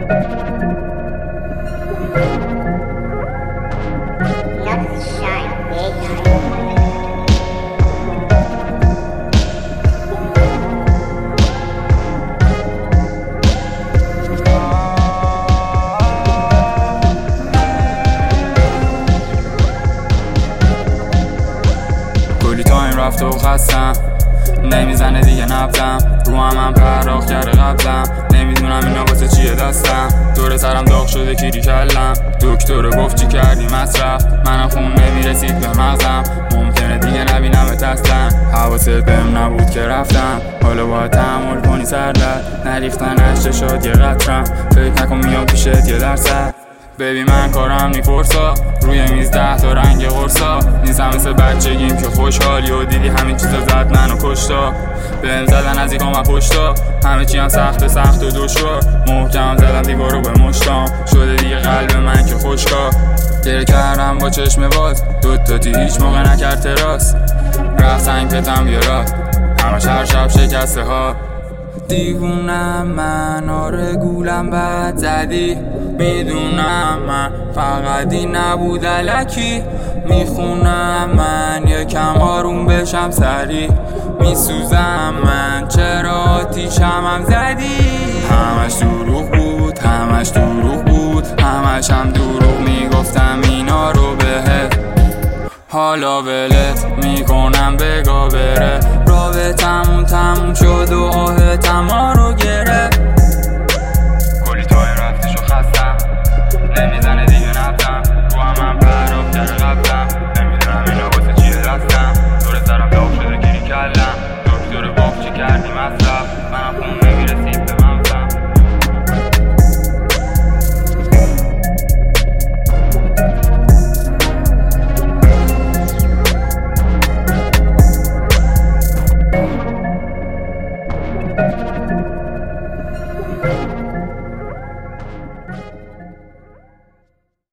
کلی تایم رفته و خستم، نمیزنه دیگه نبزم، رو هم پرداخت کرده قبلم، نمیدونم اینا واسه چیه دستم، دور سرم داغ شده کیری کلم، دکتر گفت چی کردی مصرف، منم خون نمیرسید به مغزم، ممکنه دیگه نبینمت اصلا، حواست بهم نبود که رفتم، حالا باید تحمل کنی سردرد، نریختن اشک شاد یه قطرم، فکر نکن میام پیشت یه درصد. ببین من کارم نی فرسا، روی میز 10 تا رنگ قرصا، نیستم مثل بچگیم که خوشحالی و دیدی همین چیزا زد منو کشتا، بهم زدن از ایکام و پشتا، همه چی هم سخت و دشوار، محکم زدم دیوارو به مشتام، شده دیگه قلب من که خوشکا، گره کردم با چشم باز، دوتاتی هیچ موقع نکرد تراس، رفت سنگ پتم بیارا، همش هر شب شکسته ها، دیوونم من، آره گولم بد زدی، میدونم من فقط این نبود الکی، میخونم من یکم آروم بشم سری، میسوزم من چرا آتیشم هم زدی، همش دروغ بود، همش دروغ بود، همش هم دروغ میگفتم اینا رو بهت، حالا ولت میکنم بگا بره، رابطمون تموم شد و آهتم ها رو گرفت.